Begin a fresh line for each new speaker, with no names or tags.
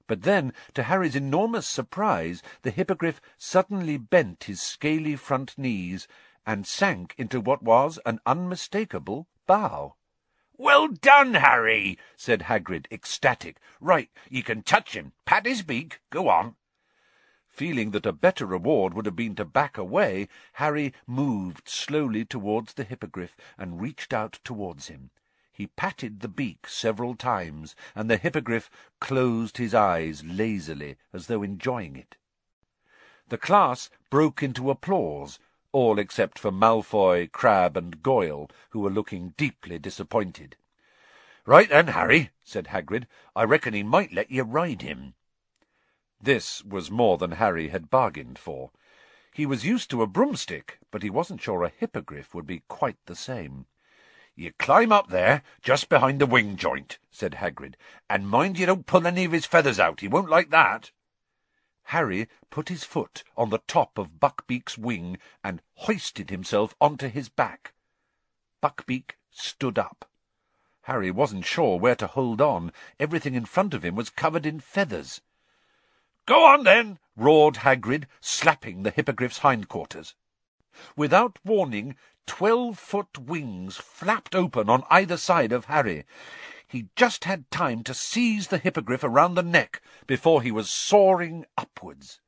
But then, to Harry's enormous surprise, the hippogriff suddenly bent his scaly front knees and sank into what was an unmistakable bow. "Well done, Harry," said Hagrid, ecstatic. "Right, you can touch him. Pat his beak. Go on." Feeling that a better reward would have been to back away, Harry moved slowly towards the hippogriff and reached out towards him. He patted the beak several times, and the hippogriff closed his eyes lazily, as though enjoying it. The class broke into applause, all except for Malfoy, Crabbe, and Goyle, who were looking deeply disappointed. "Right then, Harry," said Hagrid, "I reckon he might let you ride him." This was more than Harry had bargained for. He was used to a broomstick, but he wasn't sure a hippogriff would be quite the same. "You climb up there, just behind the wing joint," said Hagrid, "and mind you don't pull any of his feathers out. He won't like that." Harry put his foot on the top of Buckbeak's wing and hoisted himself onto his back. Buckbeak stood up. Harry wasn't sure where to hold on. Everything in front of him was covered in feathers. "Go on, then!" roared Hagrid, slapping the hippogriff's hindquarters. Without warning, 12-foot wings flapped open on either side of Harry. He just had time to seize the hippogriff around the neck before he was soaring upwards.